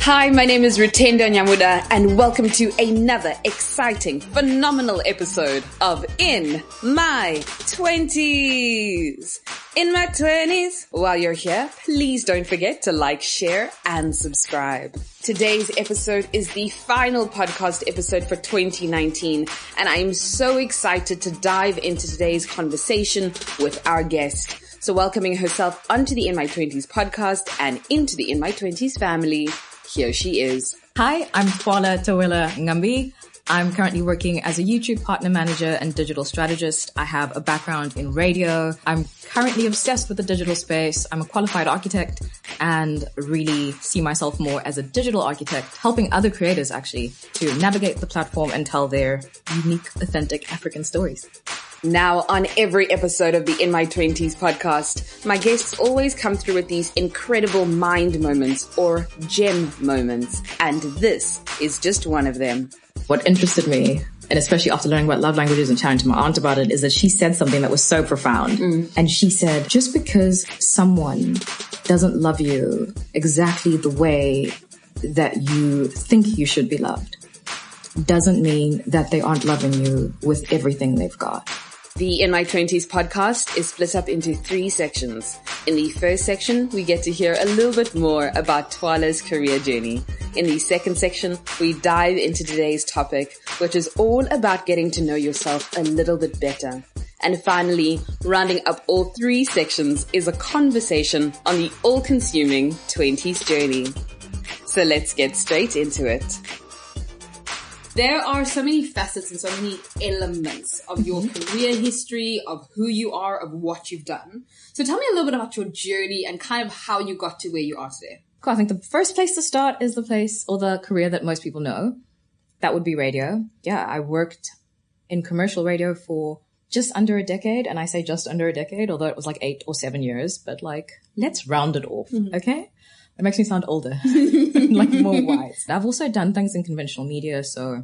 Hi, my name is Rutendo Nyamuda, and welcome to another exciting, phenomenal episode of In My 20s. In my 20s. While you're here, please don't forget to like, share, and subscribe. Today's episode is the final podcast episode for 2019, and I am so excited to dive into today's conversation with our guest. So welcoming herself onto the In My 20s podcast and into the In My 20s family, here she is. Hi, I'm Twala Tawila Ngambi. I'm currently working as a YouTube partner manager and digital strategist. I have a background in radio. I'm currently obsessed with the digital space. I'm a qualified architect and really see myself more as a digital architect, helping other creators actually to navigate the platform and tell their unique, authentic African stories. Now, on every episode of the In My 20s podcast, my guests always come through with these incredible mind moments or gem moments, and this is just one of them. What interested me, and especially after learning about love languages and chatting to my aunt about it, is that she said something that was so profound. And she said, just because someone doesn't love you exactly the way that you think you should be loved doesn't mean that they aren't loving you with everything they've got. The In My 20s podcast is split up into 3 sections. In the first section, we get to hear a little bit more about Twala's career journey. In the second section, we dive into today's topic, which is all about getting to know yourself a little bit better. And finally, rounding up all 3 sections is a conversation on the all-consuming 20s journey. So let's get straight into it. There are so many facets and so many elements of your career history, of who you are, of what you've done. So tell me a little bit about your journey and kind of how you got to where you are today. Cool. I think the first place to start is the place or the career that most people know. That would be radio. Yeah, I worked in commercial radio for just under a decade. And I say just under a decade, although it was like 8 or 7 years. But like, let's round it off, okay? It makes me sound older, like more wise. I've also done things in conventional media. So,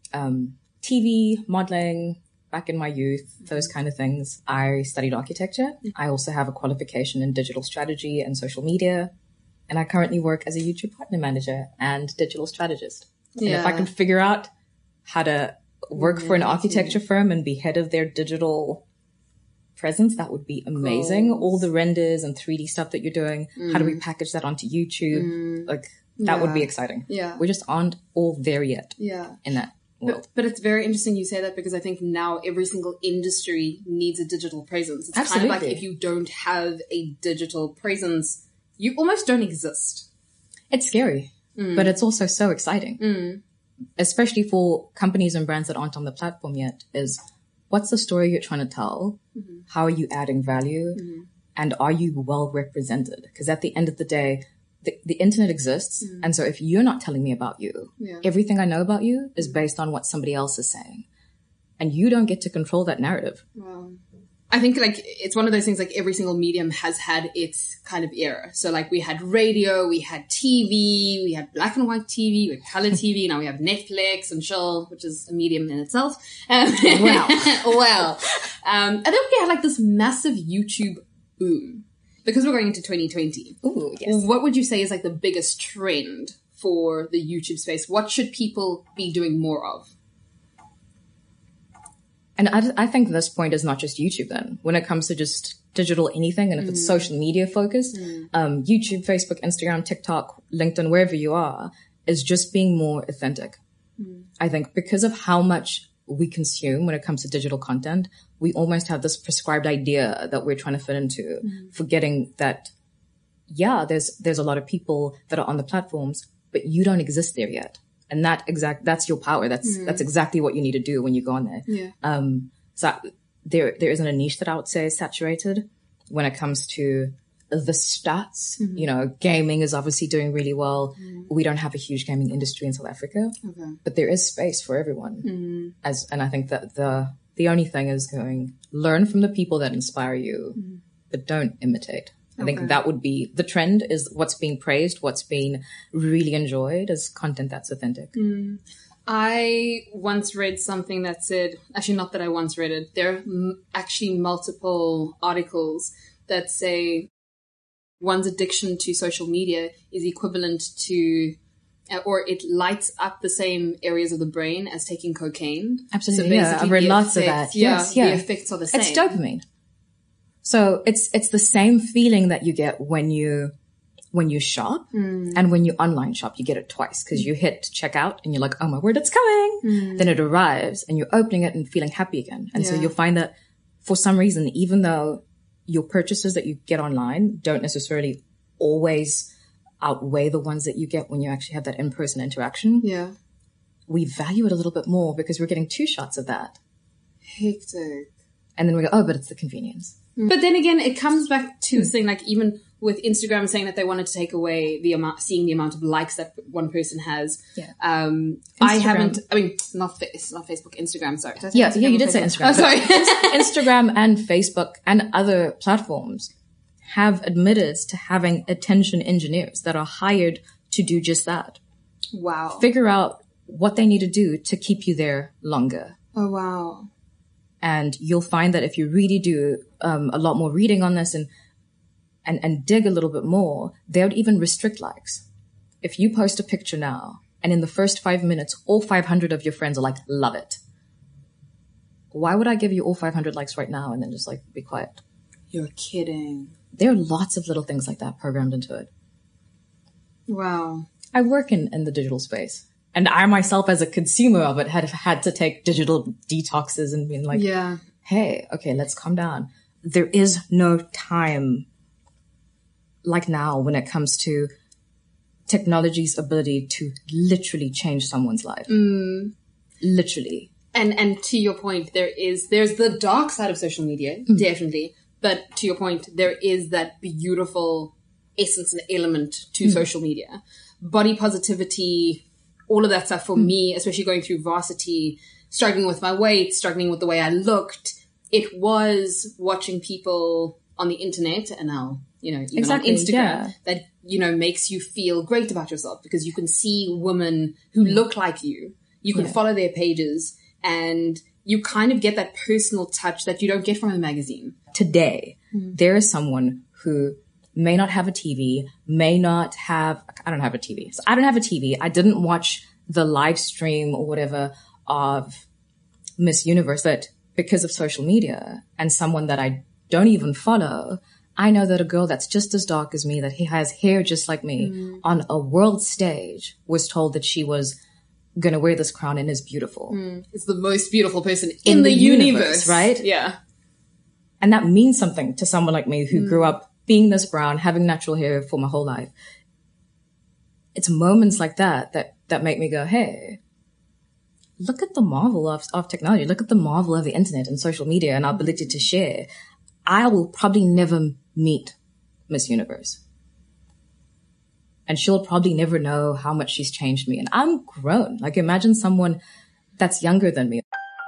TV, modeling, back in my youth, those kind of things. I studied architecture. I also have a qualification in digital strategy and social media. And I currently work as a YouTube partner manager and digital strategist. Yeah. And if I could figure out how to work for an architecture firm and be head of their digital presence, that would be amazing. Cool. All the renders and 3D stuff that you're doing, how do we package that onto YouTube? Like, that would be exciting. Yeah. We just aren't all there yet in that world. But it's very interesting you say that, because I think now every single industry needs a digital presence. It's Absolutely. kind of like if you don't have a digital presence, you almost don't exist. It's scary, but it's also so exciting. Especially for companies and brands that aren't on the platform yet, is what's the story you're trying to tell? How are you adding value? And are you well represented? Because at the end of the day, the internet exists. And so if you're not telling me about you, everything I know about you is based on what somebody else is saying. And you don't get to control that narrative. Wow. I think like it's one of those things, like every single medium has had its kind of era. So like we had radio, we had TV, we had black and white TV, we had color TV. Now we have Netflix and chill, which is a medium in itself. Well, and then we had like this massive YouTube boom. Because we're going into 2020. Ooh, yes. What would you say is like the biggest trend for the YouTube space? What should people be doing more of? And I think this point is not just YouTube then. When it comes to just digital anything, and if it's social media focused, YouTube, Facebook, Instagram, TikTok, LinkedIn, wherever you are, is just being more authentic. I think because of how much we consume when it comes to digital content, we almost have this prescribed idea that we're trying to fit into, forgetting that, there's a lot of people that are on the platforms, but you don't exist there yet. And that's your power. That's exactly what you need to do when you go on there. Yeah. So there isn't a niche that I would say is saturated when it comes to the stats. You know, gaming is obviously doing really well. We don't have a huge gaming industry in South Africa, but there is space for everyone. And I think that the only thing is learn from the people that inspire you, but don't imitate. I think that would be the trend, is what's being praised, what's being really enjoyed is content that's authentic. I once read something that said, actually not that I once read it, there are actually multiple articles that say one's addiction to social media is equivalent to or it lights up the same areas of the brain as taking cocaine. Absolutely, So yeah. I've read lots of that. Yes, the effects are the same. It's dopamine. So it's the same feeling that you get when you shop and when you online shop. You get it twice because you hit checkout and you're like, oh my word, it's coming. Then it arrives and you're opening it and feeling happy again. And so you'll find that for some reason, even though your purchases that you get online don't necessarily always outweigh the ones that you get when you actually have that in-person interaction. Yeah. We value it a little bit more because we're getting 2 shots of that. Hectic. And then we go, oh, but it's the convenience. But then again, it comes back to this thing, like even with Instagram saying that they wanted to take away seeing the amount of likes that one person has. Yeah. It's not Facebook, Instagram, sorry. Yeah, you did say Instagram. Oh, sorry. Instagram and Facebook and other platforms have admitted to having attention engineers that are hired to do just that. Wow. Figure out what they need to do to keep you there longer. Oh, wow. And you'll find that if you really do a lot more reading on this and dig a little bit more, they would even restrict likes. If you post a picture now and in the first 5 minutes, all 500 of your friends are like, love it. Why would I give you all 500 likes right now and then just like be quiet? You're kidding. There are lots of little things like that programmed into it. Wow. I work in the digital space. And I myself as a consumer of it have had to take digital detoxes and been like, hey, okay, let's calm down. There is no time like now when it comes to technology's ability to literally change someone's life. Literally. And to your point, there's the dark side of social media, definitely. But to your point, there is that beautiful essence and element to social media. Body positivity, all of that stuff for me, especially going through varsity, struggling with my weight, struggling with the way I looked. It was watching people on the internet and now, even on Instagram that, makes you feel great about yourself because you can see women who look like you. You can follow their pages and you kind of get that personal touch that you don't get from a magazine. Today, there is someone who may not have a TV, I don't have a TV. So I don't have a TV. I didn't watch the live stream or whatever of Miss Universe, but because of social media and someone that I don't even follow, I know that a girl that's just as dark as me, that he has hair just like me, on a world stage was told that she was going to wear this crown and is beautiful. It's the most beautiful person in the universe, right? Yeah. And that means something to someone like me who grew up being this brown, having natural hair for my whole life. It's moments like that make me go, hey, look at the marvel of technology. Look at the marvel of the internet and social media and our ability to share. I will probably never meet Miss Universe. And she'll probably never know how much she's changed me. And I'm grown. Like imagine someone that's younger than me.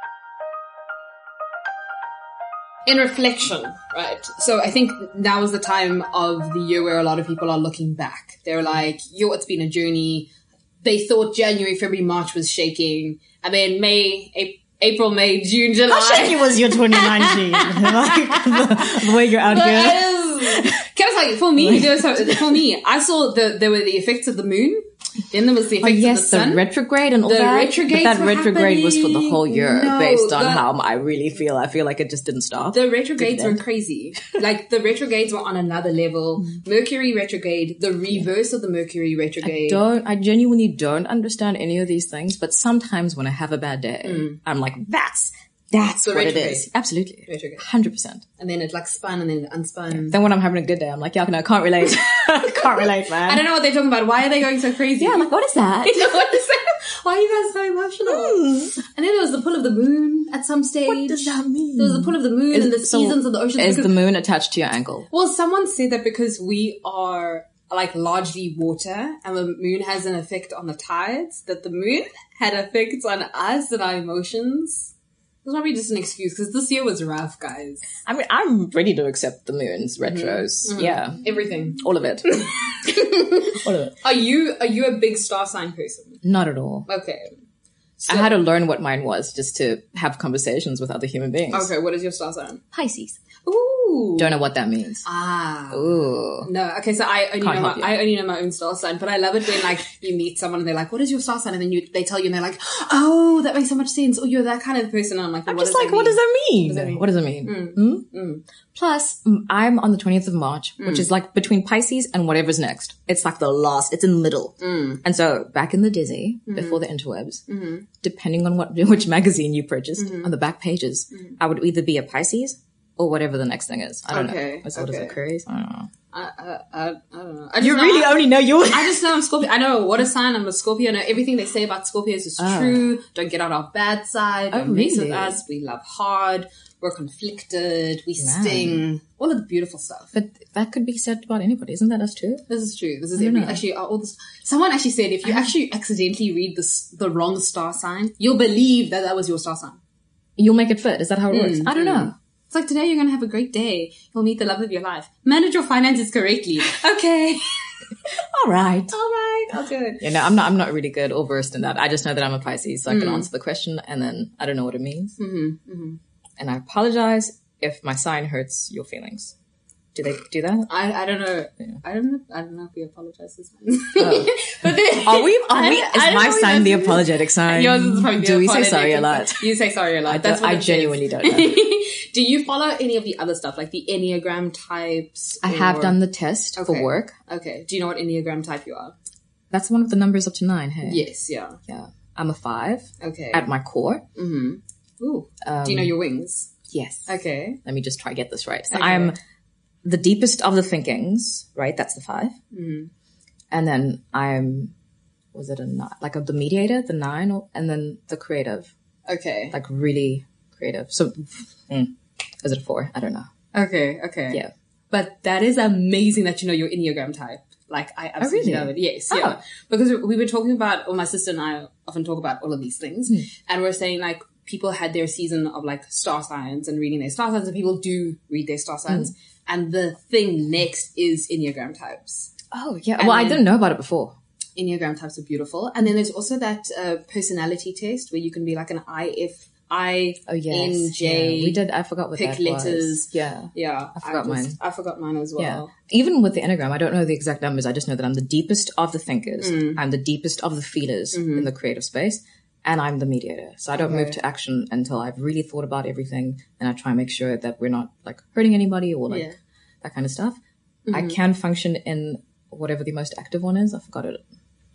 In reflection, right? So I think now is the time of the year where a lot of people are looking back. They're like, it's been a journey. They thought January, February, March was shaking. And then April, May, June, July. How shaky was your 2019? The way you're out here. Can I tell you, for me, I saw there were the effects of the moon. Then there was the effects of the sun. The retrograde and all that. Retrogrades but that retrograde was for the whole year based on how I really feel. I feel like it just didn't stop. The retrogrades were crazy. Like the retrogrades were on another level. Mercury retrograde, the reverse of the Mercury retrograde. I genuinely don't understand any of these things, but sometimes when I have a bad day, I'm like, that's what it is. Absolutely. Retrograde. 100%. And then it like spun and then it unspun. Then when I'm having a good day, I'm like, no, can't relate. Can't relate, man. I don't know what they're talking about. Why are they going so crazy? Yeah, I'm like, what is that? What is that? Why are you guys so emotional? And then there was the pull of the moon at some stage. What does that mean? There was the pull of the moon and the seasons of the ocean. Is the moon attached to your ankle? Well, someone said that because we are like largely water and the moon has an effect on the tides, that the moon had effects on us and our emotions. It's probably just an excuse because this year was rough, guys. I mean, I'm ready to accept the moon's retros. Yeah. Everything. All of it. All of it. Are you a big star sign person? Not at all. Okay. So, I had to learn what mine was just to have conversations with other human beings. Okay, what is your star sign? Pisces. Ooh. Ooh. Don't know what that means. Ooh. No, okay, so I help you. only know my own star sign, but I love it when like you meet someone and they're like, what is your star sign? And then they tell you and they're like, oh, that makes so much sense. Oh, you're that kind of person. And I'm like, well, What does that mean? What does it mean? Mm. Plus, I'm on the 20th of March, which is like between Pisces and whatever's next. It's like it's in the middle. And so back in the Dizzy, before the interwebs, depending on which magazine you purchased, on the back pages, I would either be a Pisces or whatever the next thing is. I don't know. What is Aquarius? I don't know. I don't know. You really only know yours. I just know I'm Scorpio. I know what a sign. I'm a Scorpio. I know everything they say about Scorpios is true. Don't get on our bad side. Don't mess with us. We love hard. We're conflicted. We sting. All of the beautiful stuff. But that could be said about anybody. Isn't that us too? This is true. This is all this. Someone actually said if you actually accidentally read the wrong star sign, you'll believe that was your star sign. You'll make it fit. Is that how it works? I don't know. It's like today you're going to have a great day. You'll meet the love of your life. Manage your finances correctly. Okay. All right. I'll do it. Yeah, no, I'm not really good or versed in that. I just know that I'm a Pisces, so I can answer the question, and then I don't know what it means. And I apologize if my sign hurts your feelings. Do they do that? I don't know. Yeah. I don't know if we apologize this time. But then, are we? Is my sign the apologetic sign? Yours is probably Do we say sorry a lot? You say sorry a lot. That's what I genuinely don't know. Do you follow any of the other stuff, like the Enneagram types? I have done the test for work. Okay. Do you know what Enneagram type you are? That's one of the numbers up to 9, hey? Yes, yeah. Yeah. I'm a 5. Okay. At my core. Ooh. Do you know your wings? Yes. Okay. Let me just try to get this right. So I'm the deepest of the thinkings, right? That's the 5. And then I'm, was it a 9? Like the mediator, the 9, and then the creative. Okay. Like really creative. So, is it a 4? I don't know. Okay. Yeah. But that is amazing that you know your Enneagram type. Like, I absolutely know it. Yes, yeah. Because we were talking about, or my sister and I often talk about all of these things. And we're saying, like, people had their season of, like, star signs and reading their star signs, and people do read their star signs. And the thing next is Enneagram types. Oh, yeah. And I didn't know about it before. Enneagram types are beautiful. And then there's also that personality test where you can be like an INJ. We did. I forgot what that pick letters. was. Yeah. I forgot mine. I forgot mine as well. Yeah. Even with the Enneagram, I don't know the exact numbers. I just know that I'm the deepest of the thinkers. I'm the deepest of the feelers in the creative space. And I'm the mediator. So I don't move to action until I've really thought about everything. And I try and make sure that we're not like hurting anybody or like that kind of stuff. I can function in whatever the most active one is. I forgot it.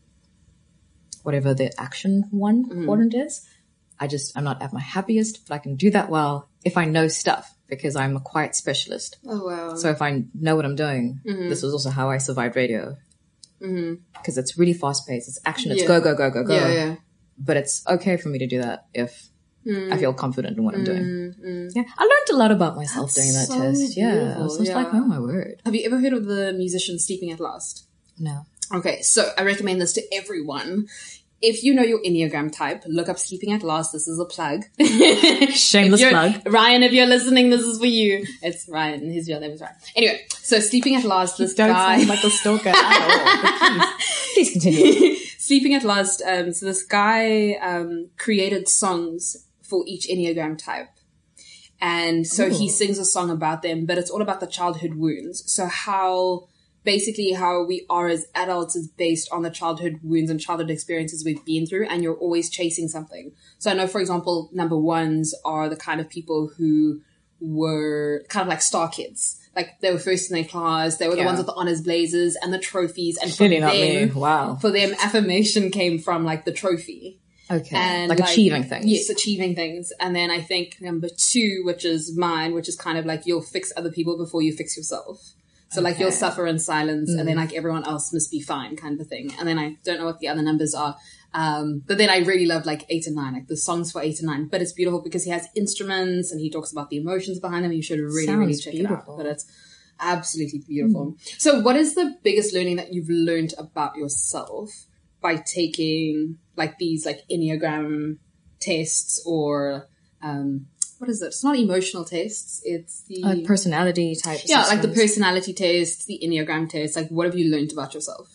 Whatever the action one quadrant is. I'm not at my happiest, but I can do that well if I know stuff because I'm a quiet specialist. Oh, wow. So if I know what I'm doing, this is also how I survived radio. Because it's really fast paced. It's action. It's go, go, go, go, go. Yeah. But it's okay for me to do that if I feel confident in what I'm doing. Yeah. I learned a lot about myself during that test. Yeah. I was just like, oh my word. Have you ever heard of the musician Sleeping at Last? No. Okay. So I recommend this to everyone. If you know your Enneagram type, look up Sleeping at Last. This is a plug. Shameless plug. Ryan, if you're listening, this is for you. It's Ryan. His real name is Ryan. Anyway, so Sleeping at Last, this guy. Don't sound like a stalker at all. Please continue. Sleeping at Last, so this guy created songs for each Enneagram type. And so he sings a song about them, but it's all about the childhood wounds. So how we are as adults is based on the childhood wounds and childhood experiences we've been through, and you're always chasing something. So I know, for example, number 1s are the kind of people who were kind of like star kids. Like they were first in their class, they were the ones with the honors blazers and the trophies, and for them, affirmation came from like the trophy. Okay. And like achieving things. Yes, achieving things. And then I think number 2, which is mine, which is kind of like you'll fix other people before you fix yourself. So like you'll suffer in silence and then like everyone else must be fine kind of a thing. And then I don't know what the other numbers are. But then I really love like 8 and 9, like the songs for 8 and 9, but it's beautiful because he has instruments and he talks about the emotions behind them. You should really check it out, but it's absolutely beautiful. So what is the biggest learning that you've learned about yourself by taking like these like Enneagram tests or, what is it? It's not emotional tests. It's the personality type. Yeah, like the personality test, the Enneagram test. Like, what have you learned about yourself?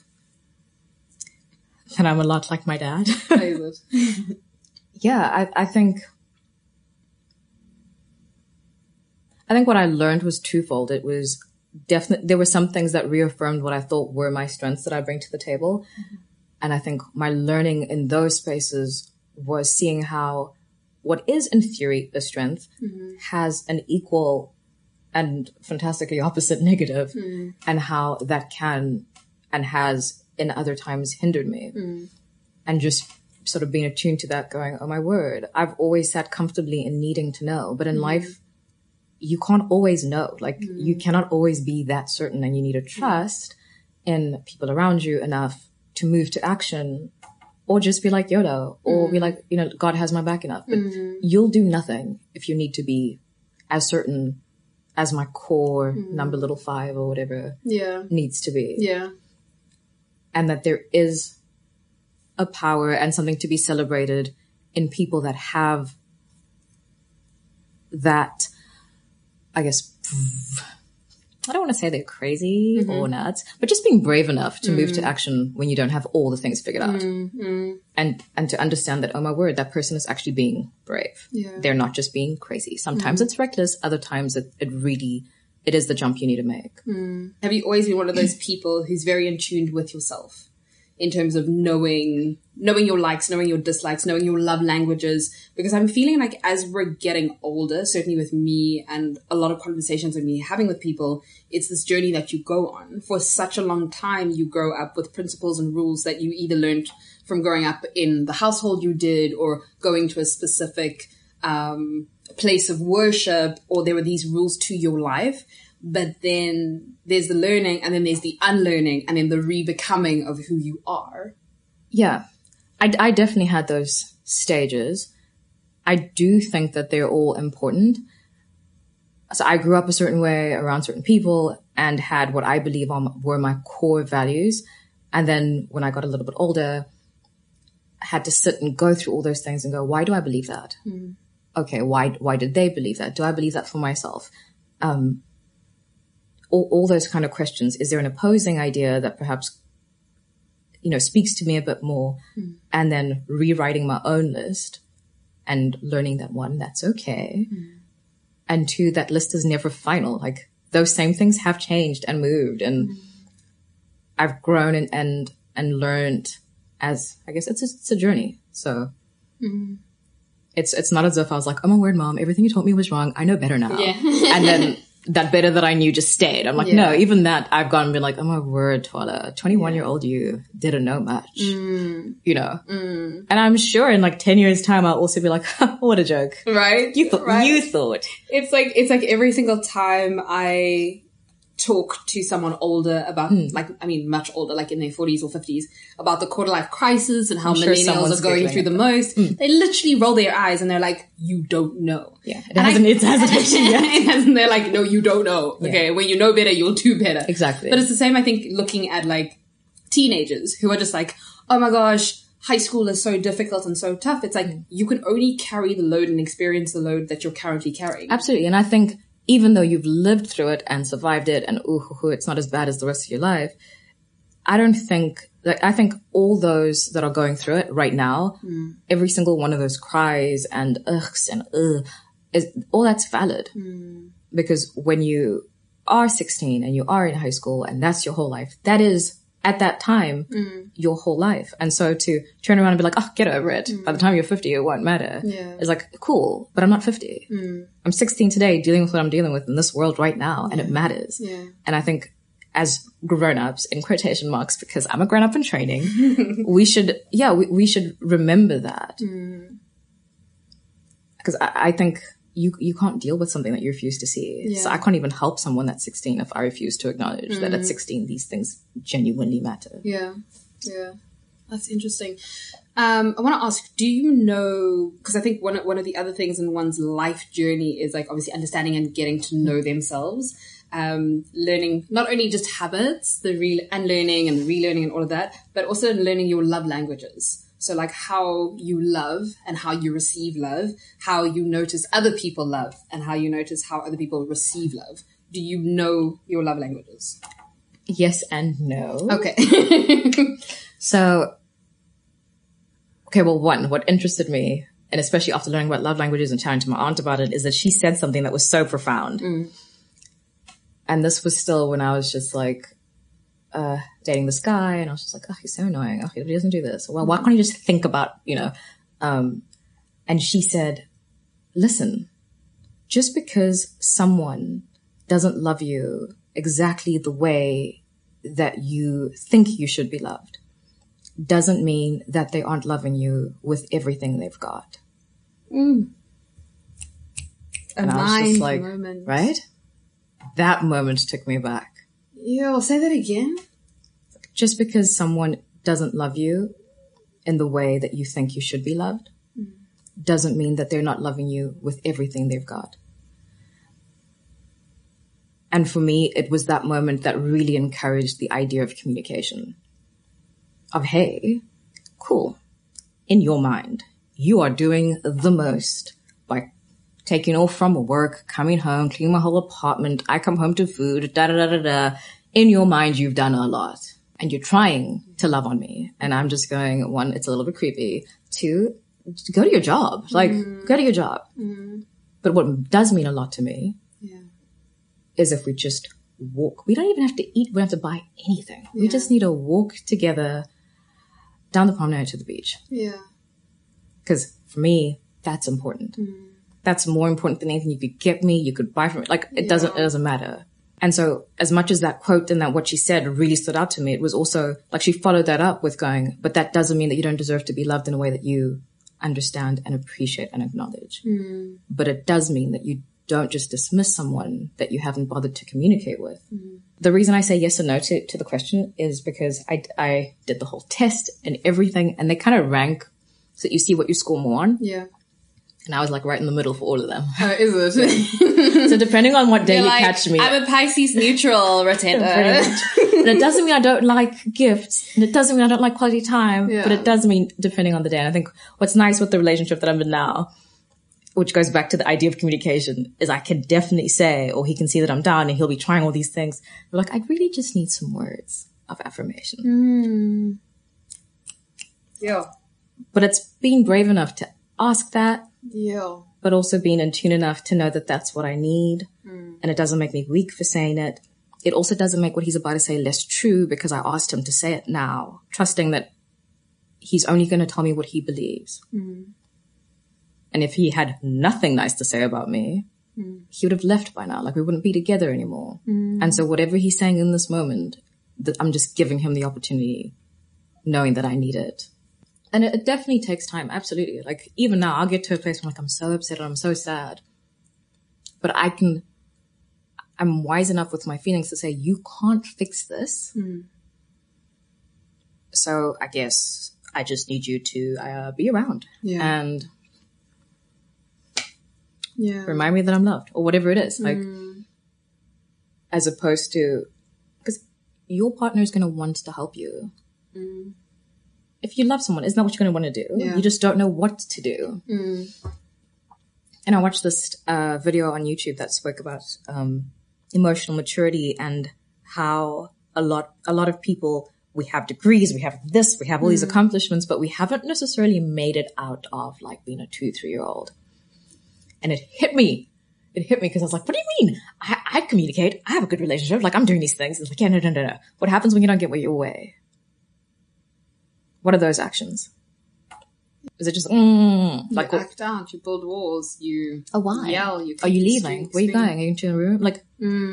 And I'm a lot like my dad. How is it? Yeah, I think I think what I learned was twofold. It was definitely, there were some things that reaffirmed what I thought were my strengths that I bring to the table. Mm-hmm. And I think my learning in those spaces was seeing how what is in theory a strength has an equal and fantastically opposite negative, and how that can and has in other times hindered me. And just sort of being attuned to that, going, oh my word, I've always sat comfortably in needing to know. But in life, you can't always know. Like you cannot always be that certain, and you need to trust in people around you enough to move to action, or just be like YOLO, or be like, you know, God has my back enough. But you'll do nothing if you need to be as certain as my core number little 5 or whatever needs to be. Yeah. And that there is a power and something to be celebrated in people that have that, I guess, I don't want to say they're crazy or nuts, but just being brave enough to move to action when you don't have all the things figured out. And to understand that, oh my word, that person is actually being brave. Yeah. They're not just being crazy. Sometimes it's reckless. Other times it is the jump you need to make. Have you always been one of those people who's very in tune with yourself in terms of knowing your likes, knowing your dislikes, knowing your love languages? Because I'm feeling like as we're getting older, certainly with me and a lot of conversations with me having with people, it's this journey that you go on. For such a long time, you grow up with principles and rules that you either learned from growing up in the household you did, or going to a specific place of worship, or there were these rules to your life. But then there's the learning, and then there's the unlearning, and then the re-becoming of who you are. Yeah. I definitely had those stages. I do think that they're all important. So I grew up a certain way around certain people and had what I believe were my core values. And then when I got a little bit older, I had to sit and go through all those things and go, why do I believe that? Okay, why did they believe that? Do I believe that for myself? All those kind of questions. Is there an opposing idea that perhaps, you know, speaks to me a bit more? And then rewriting my own list and learning that 1, that's okay. And 2, that list is never final. Like those same things have changed and moved, and I've grown and learned as, I guess it's a journey. So it's not as if I was like, oh my word, mom, everything you told me was wrong. I know better now. Yeah. And then that better that I knew just stayed. I'm like, no, even that I've gone and been like, oh my word, Twala, 21-year-old you didn't know much, you know? And I'm sure in like 10 years time, I'll also be like, what a joke. Right? You thought. It's like every single time I talk to someone older about, much older, like in their 40s or 50s, about the quarter life crisis and how millennials are going through the most, they literally roll their eyes and they're like, you don't know. Yeah. It hasn't actually yet. And they're like, no, you don't know. Yeah. Okay. When you know better, you'll do better. Exactly. But it's the same, I think, looking at like teenagers who are just like, oh my gosh, high school is so difficult and so tough. It's like, you can only carry the load and experience the load that you're currently carrying. Absolutely. And I think, even though you've lived through it and survived it and it's not as bad as the rest of your life, I think all those that are going through it right now, every single one of those cries and ughs and is all that's valid. Because when you are 16 and you are in high school and that's your whole life, that is at that time your whole life. And so to turn around and be like, oh, get over it. By the time you're 50, it won't matter. Yeah. It's like, cool, but I'm not 50. I'm 16 today, dealing with what I'm dealing with in this world right now, and it matters. Yeah. And I think as grown-ups, in quotation marks, because I'm a grown-up in training, we should remember that. Because I think you can't deal with something that you refuse to see. Yeah. So I can't even help someone that's 16 if I refuse to acknowledge that at 16 these things genuinely matter. Yeah. Yeah. That's interesting. I want to ask, do you know, because I think one of the other things in one's life journey is like obviously understanding and getting to know themselves, learning not only just habits, the unlearning and the relearning and all of that, but also learning your love languages. So like how you love and how you receive love, how you notice other people love and how you notice how other people receive love. Do you know your love languages? Yes and no. Okay. So, okay, well, one, what interested me and especially after learning about love languages and chatting to my aunt about it, is that she said something that was so profound. And this was still when I was just like, dating this guy, and I was just like, oh, he's so annoying. Oh, he doesn't do this. Well, why can't you just think about, and she said, listen, just because someone doesn't love you exactly the way that you think you should be loved doesn't mean that they aren't loving you with everything they've got. And I was just like, moment. right? That moment took me back. Yeah, say that again. Just because someone doesn't love you in the way that you think you should be loved doesn't mean that they're not loving you with everything they've got. And for me, it was that moment that really encouraged the idea of communication. Of, hey, cool. In your mind, you are doing the most by taking off from work, coming home, cleaning my whole apartment. I come home to food, da-da-da-da-da. In your mind, you've done a lot. And you're trying to love on me. And I'm just going, one, it's a little bit creepy. Two, go to your job. Like, go to your job. But what does mean a lot to me is if we just walk. We don't even have to eat. We don't have to buy anything. We just need to walk together down the promenade to the beach. Yeah. Because for me, that's important. That's more important than anything you could get me, you could buy from me. Like, it doesn't matter. And so as much as that quote and that what she said really stood out to me, it was also like she followed that up with going, but that doesn't mean that you don't deserve to be loved in a way that you understand and appreciate and acknowledge. But it does mean that you don't just dismiss someone that you haven't bothered to communicate with. The reason I say yes or no to the question is because I did the whole test and everything, and they kind of rank so that you see what you score more on. Yeah. And I was like right in the middle for all of them. Oh, is it? So depending on what day you like, catch me. I'm a Pisces neutral, Ratenda. And it doesn't mean I don't like gifts, and it doesn't mean I don't like quality time, Yeah. but it does mean depending on the day. And I think what's nice with the relationship that I'm in now, which goes back to the idea of communication, is I can definitely say, or he can see that I'm down and he'll be trying all these things. But like, I really just need some words of affirmation. Yeah. But it's being brave enough to ask that, Yeah. but also being in tune enough to know that that's what I need. And it doesn't make me weak for saying it. It also doesn't make what he's about to say less true because I asked him to say it now, trusting that he's only going to tell me what he believes. And if he had nothing nice to say about me, he would have left by now. Like, we wouldn't be together anymore. And so whatever he's saying in this moment, I'm just giving him the opportunity, knowing that I need it. And it definitely takes time. Absolutely. Like, even now, I'll get to a place where, like, I'm so upset or I'm so sad. But I'm wise enough with my feelings to say, you can't fix this. So I guess I just need you to be around. And remind me that I'm loved, or whatever it is. Like, as opposed to, because your partner is going to want to help you. If you love someone, isn't that what you're going to want to do? You just don't know what to do. And I watched this video on YouTube that spoke about emotional maturity and how a lot of people, we have degrees, we have this, we have all these accomplishments, but we haven't necessarily made it out of like being a 2-3-year-old. And it hit me because I was like, what do you mean? I communicate. I have a good relationship. Like, I'm doing these things. It's like, yeah, no. What happens when you don't get your way? What are those actions? Is it just, like, you act out, you build walls, you why? yell, you Are you leaving? Where are you going? Are you into a room? Like,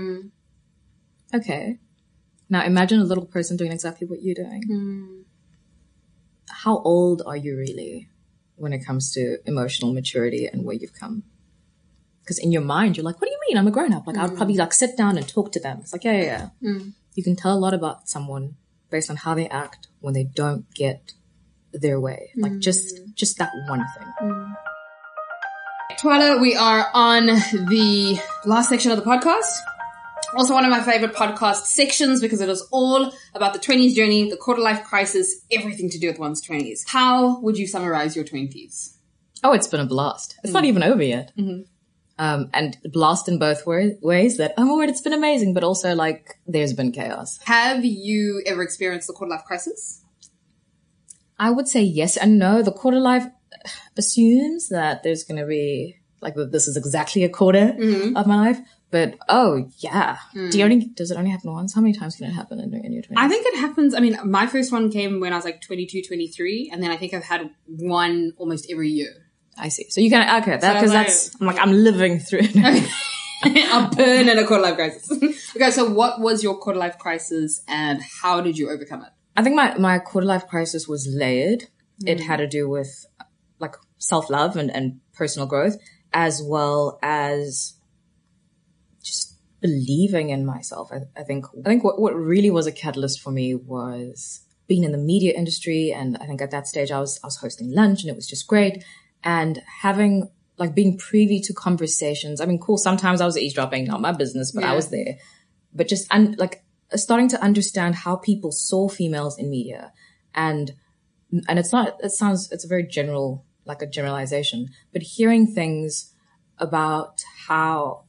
okay. Now imagine a little person doing exactly what you're doing. How old are you really when it comes to emotional maturity and where you've come? Because in your mind, you're like, what do you mean? I'm a grown up. Like, I'd probably like sit down and talk to them. It's like, yeah. You can tell a lot about someone based on how they act when they don't get their way. Like, just that one thing. Twala, we are on the last section of the podcast. Also one of my favorite podcast sections because it is all about the 20s journey, the quarter life crisis, everything to do with one's 20s. How would you summarize your 20s? Oh, it's been a blast. It's not even over yet. And blast in both ways that, oh my word, it's been amazing, but also like there's been chaos. Have you ever experienced the quarter life crisis? I would say yes and no. The quarter life, assumes that there's going to be like that this is exactly a quarter of my life. But does it only happen once? How many times can it happen in your 20s? I think it happens. I mean, my first one came when I was like 22, 23, and then I think I've had one almost every year. I see. So you can because I'm living through it. A burn and a quarter life crisis. Okay, so what was your quarter life crisis and how did you overcome it? I think my quarter life crisis was layered. It had to do with like self-love and personal growth, as well as just believing in myself. I think what really was a catalyst for me was being in the media industry. And I think at that stage I was hosting lunch and it was just great. And having like being privy to conversations. I mean, cool. Sometimes I was eavesdropping, not my business, but I was there. But just starting to understand how people saw females in media, and it's a very general, like a generalization, but hearing things about how,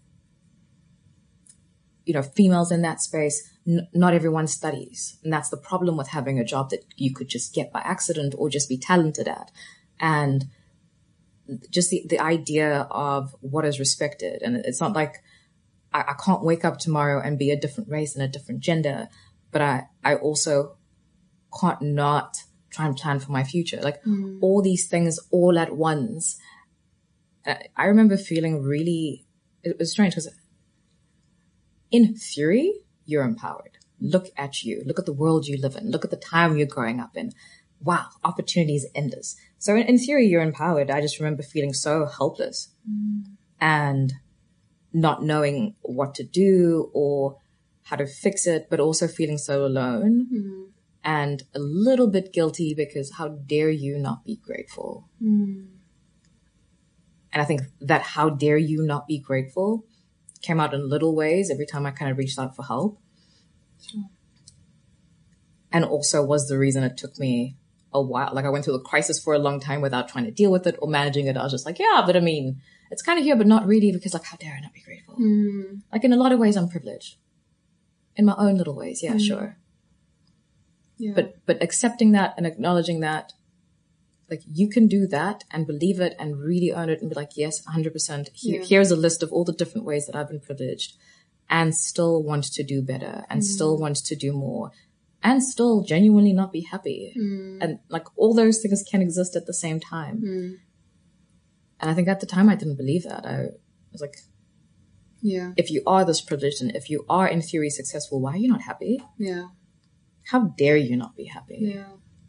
females in that space, not everyone studies. And that's the problem with having a job that you could just get by accident or just be talented at. And just the idea of what is respected. And it's not like I can't wake up tomorrow and be a different race and a different gender, but I also can't not try and plan for my future. Like all these things all at once. I remember feeling really, it was strange because in theory, you're empowered. Look at you. Look at the world you live in. Look at the time you're growing up in. Wow, opportunities endless. So in theory, you're empowered. I just remember feeling so helpless and not knowing what to do or how to fix it, but also feeling so alone and a little bit guilty because how dare you not be grateful? And I think that how dare you not be grateful came out in little ways every time I kind of reached out for help. Sure. And also was the reason it took me a while. Like I went through the crisis for a long time without trying to deal with it or managing it. I was just like, yeah, but I mean, it's kind of here, but not really because like, how dare I not be grateful? Like in a lot of ways, I'm privileged. In my own little ways. Yeah, sure. Yeah. But accepting that and acknowledging that, like you can do that and believe it and really own it and be like, yes, 100%. Here's a list of all the different ways that I've been privileged and still want to do better and still want to do more. And still genuinely not be happy. And like all those things can exist at the same time. And I think at the time I didn't believe that. I was like, if you are this privileged and if you are in theory successful, why are you not happy? Yeah. How dare you not be happy? Yeah.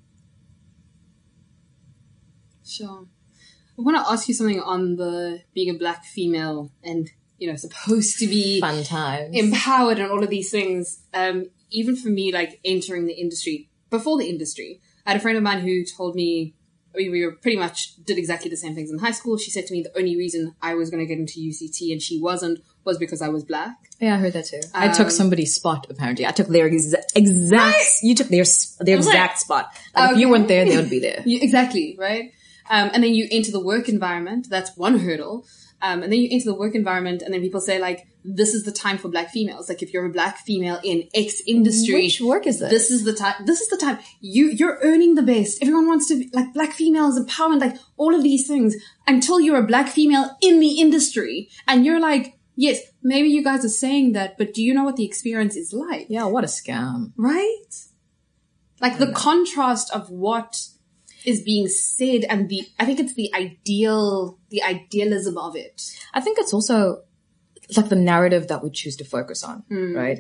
Sure. I want to ask you something on the being a black female and, supposed to be fun times, empowered and all of these things. Even for me, like entering the industry, before the industry, I had a friend of mine who told me, we were pretty much did exactly the same things in high school. She said to me the only reason I was going to get into UCT and she wasn't was because I was black. Yeah, I heard that too. I took somebody's spot, apparently. I took their exact, you took their exact spot. Like if you weren't there, they would be there. Exactly, right? And then you enter the work environment. That's one hurdle. And then you enter the work environment and then people say like, this is the time for black females. Like if you're a black female in X industry. Which work is this? This is the time. You're earning the best. Everyone wants to be like black females, empowerment, like all of these things until you're a black female in the industry. And you're like, yes, maybe you guys are saying that, but do you know what the experience is like? Yeah, what a scam. Right? Like the contrast of what is being said and I think it's the idealism of it. I think it's also like the narrative that we choose to focus on, right?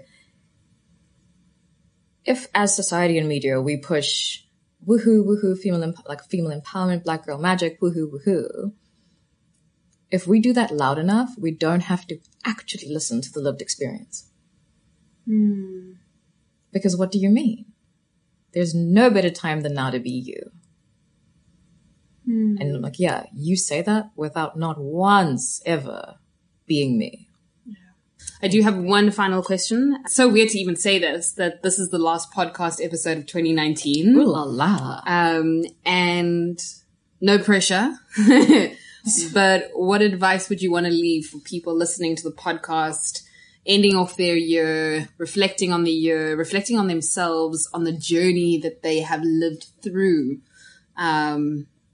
If as society and media, we push woohoo, female empowerment, black girl magic, woohoo. If we do that loud enough, we don't have to actually listen to the lived experience. Because what do you mean? There's no better time than now to be you. And I'm like, yeah, you say that without not once ever being me. Yeah. I do have one final question. So weird to even say this, that this is the last podcast episode of 2019. Ooh la la. And no pressure. But what advice would you want to leave for people listening to the podcast, ending off their year, reflecting on the year, reflecting on themselves, on the journey that they have lived through?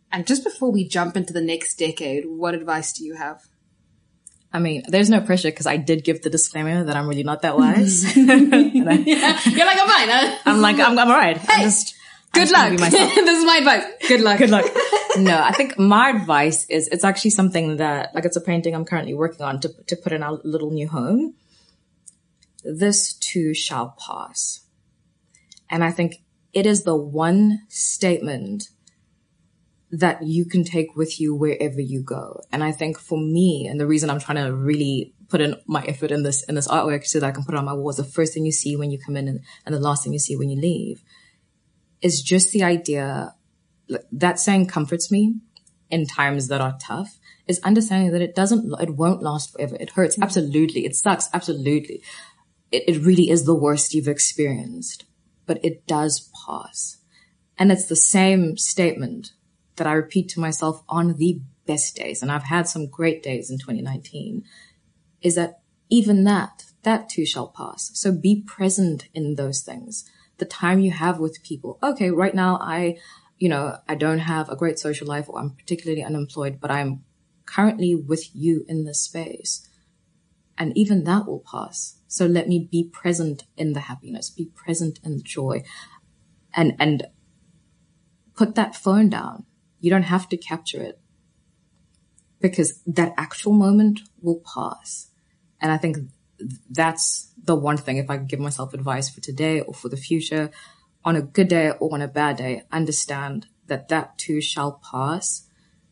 And just before we jump into the next decade, what advice do you have? I mean, there's no pressure because I did give the disclaimer that I'm really not that wise. You're like, I'm fine. Huh? I'm all right. Hey, good luck. This is my advice. Good luck. Good luck. No, I think my advice is, it's actually something that, like, it's a painting I'm currently working on to put in our little new home. This too shall pass. And I think it is the one statement that you can take with you wherever you go. And I think for me, and the reason I'm trying to really put in my effort in this artwork so that I can put it on my wall, is the first thing you see when you come in and the last thing you see when you leave, is just the idea that saying comforts me in times that are tough, is understanding that it won't last forever. It hurts. Absolutely. It sucks. Absolutely. It really is the worst you've experienced, but it does pass. And it's the same statement that I repeat to myself on the best days, and I've had some great days in 2019, is that even that too shall pass. So be present in those things. The time you have with people. Okay, right now I don't have a great social life, or I'm particularly unemployed, but I'm currently with you in this space. And even that will pass. So let me be present in the happiness, be present in the joy, and put that phone down. You don't have to capture it, because that actual moment will pass. And I think that's the one thing, if I could give myself advice for today or for the future, on a good day or on a bad day, understand that too shall pass.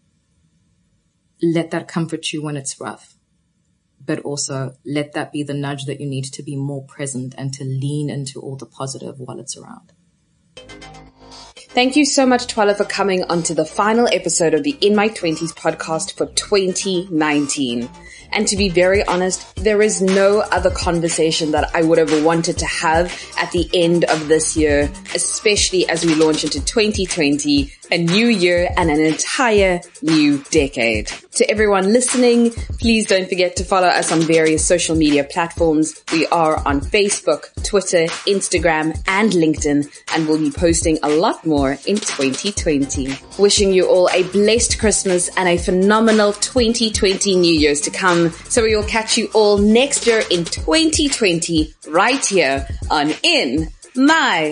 Let that comfort you when it's rough, but also let that be the nudge that you need to be more present and to lean into all the positive while it's around. Thank you so much, Twala, for coming onto the final episode of the In My 20s podcast for 2019. And to be very honest, there is no other conversation that I would have wanted to have at the end of this year, especially as we launch into 2020, a new year and an entire new decade. To everyone listening, please don't forget to follow us on various social media platforms. We are on Facebook, Twitter, Instagram, and LinkedIn, and we'll be posting a lot more in 2020. Wishing you all a blessed Christmas and a phenomenal 2020 New Year's to come. So we will catch you all next year in 2020 right here on In My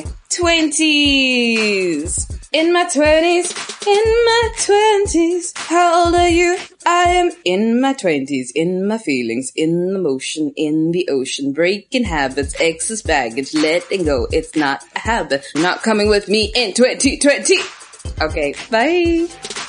20s. In my 20s, in my 20s. How old are you? I am in my 20s, in my feelings, in the motion, in the ocean, breaking habits, excess baggage, letting go. It's not a habit. Not coming with me in 2020. Okay, bye.